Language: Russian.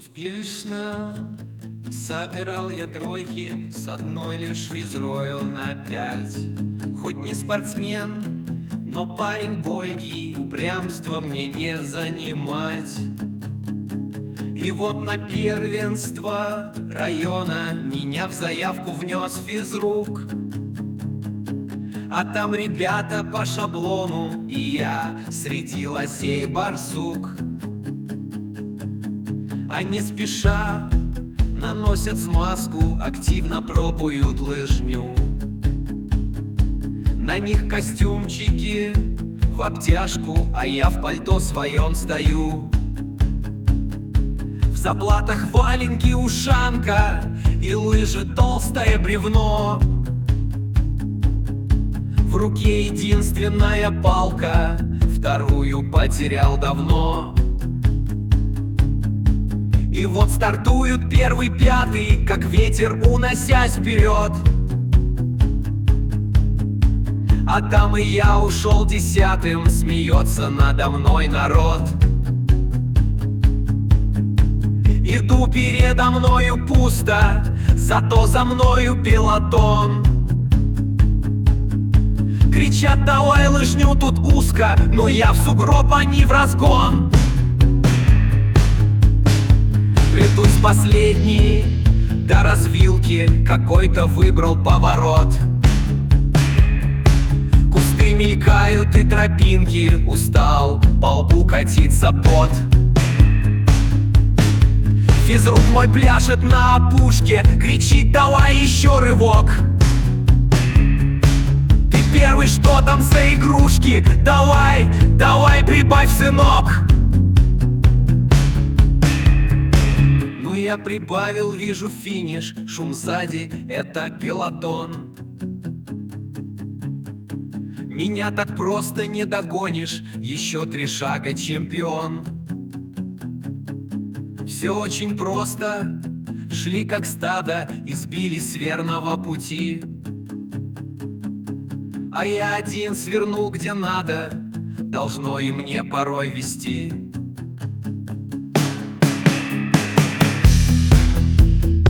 Успешно собирал я тройки, с одной лишь физрою на 5. Хоть не спортсмен, но парень бойкий, упрямство мне не занимать. И вот на первенство района меня в заявку внес физрук. А там ребята по шаблону, и я среди лосей барсук. Они спеша наносят смазку, активно пробуют лыжню. На них костюмчики в обтяжку, а я в пальто своем стою. В заплатах валенки ушанка и лыжи толстое бревно. В руке единственная палка, вторую потерял давно. И вот стартуют первый, пятый, как ветер уносясь вперед. А там и я ушел 10-м, смеется надо мной народ. Иду передо мною пусто, зато за мною пелотон. Кричат: давай лыжню, тут узко, но я в сугроб, они в разгон. Плетусь последний до развилки, какой-то выбрал поворот. Кусты мелькают и тропинки, устал, по лбу катится пот. Физрук мой пляшет на опушке, кричит: давай еще рывок. Ты первый, что там за игрушки? Давай, давай, прибавь, сынок. Ну я прибавил, вижу финиш, шум сзади, это пелотон. Меня так просто не догонишь, еще 3 шага, чемпион. Все очень просто, шли как стадо и сбились с верного пути. А я один свернул где надо, должно и мне порой вести.